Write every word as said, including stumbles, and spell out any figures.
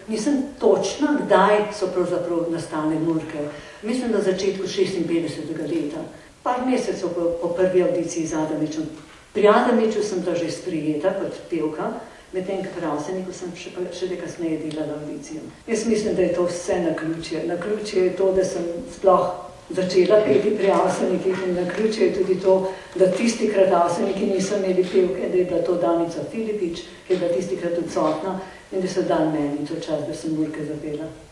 Nisem točna, kdaj so pravzaprav nastale Murke. Mislim, da v začetku šestinpetdesetega leta. Par mesecev po, po prvi audiciji z Adamičem. Pri Adamiču sem bila že sprijeta kot pevka, medtem ko pri Avseniku sem še, še kasneje delala audicijo. Jaz mislim, da je to vse naključje. Naključje je to, da sem sploh začela peti pri Avsenikih in naključje je tudi to, da tistikrat Avseniki niso imeli pevke, da je bila to Danica Filipič, ki je bila tistikrat odsotna in da so dan meni to čas, da sem Murke zapela.